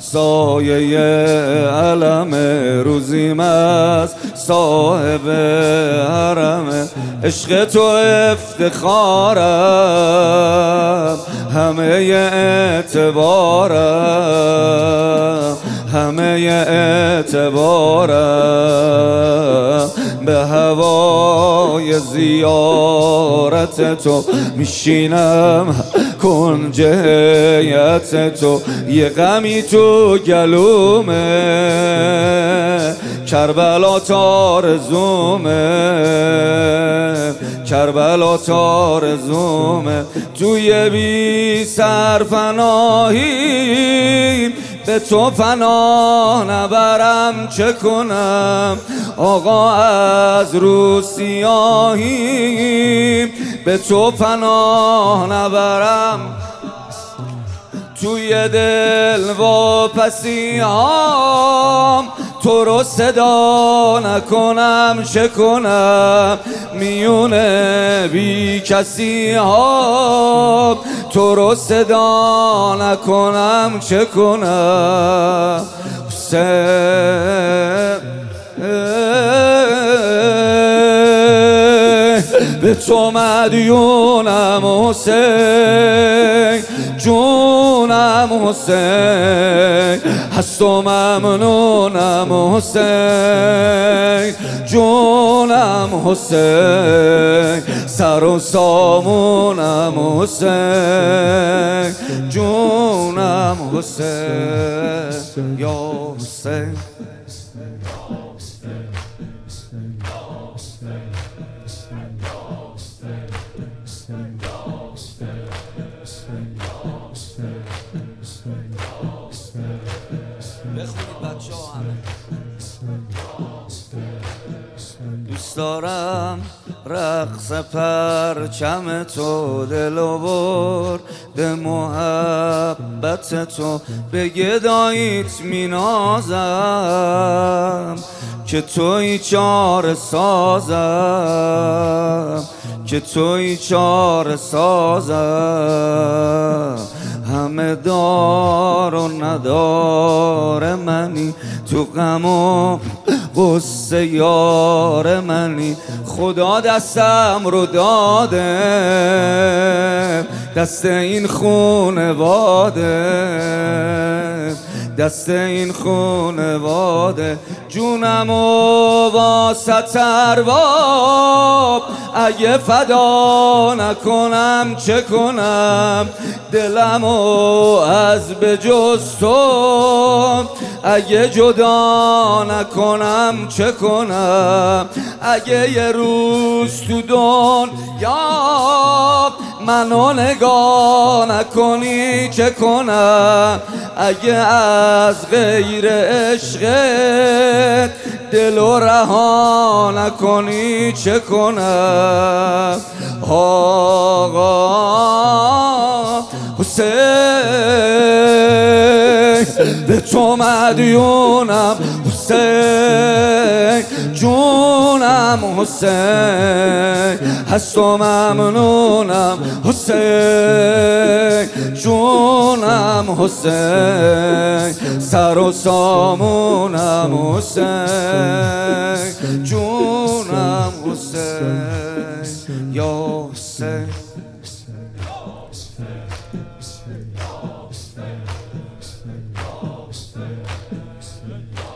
سایه علم روزیم از صاحب حرم عشق تو افتخارم همه اعتبارم همه اعتبارم به هوای زیارت تو میشینم کنج هیئت تو یه غمی تو گلومه کربلا تارزومه کربلا تارزومه توی بی سرپناهی به تو پناه نبرم چه کنم آقا از رو سیاهی به تو پناه نبرم توی دل و پسیام تو رو صدا نکنم چه کنم میونه بی کسی ها تو رو صدا نکنم چه کنم به تو مدیونم حسین جونم حسین هست و ممنونم حسین جونم حسین سر و سامونم حسین جونم حسین یا حسین بخونید بچه ها همه دوست دارم رقص پرچم تو دلو برده محبت تو به گداییت مینازم که توی چاره سازم که توی چاره سازم همه دار و ندار منی تو غم و غصه یار منی خدا دستم رو داده دست این خونواده دست این خونواده جونم و واسه ارباب اگه فدا نکنم چه کنم دلم و از به جز تو اگه جدا نکنم چه کنم اگه یه روز تو دنیا منو نگاه نکنی چه کنم اگه از غیر عشقت دلو رها نکنی چه کنم آقا حسین به تو مدیونم حسین جونم حسین هست و ممنونم حسین جونم حسین سر و سامونم حسین جونم حسین یا حسین Stay.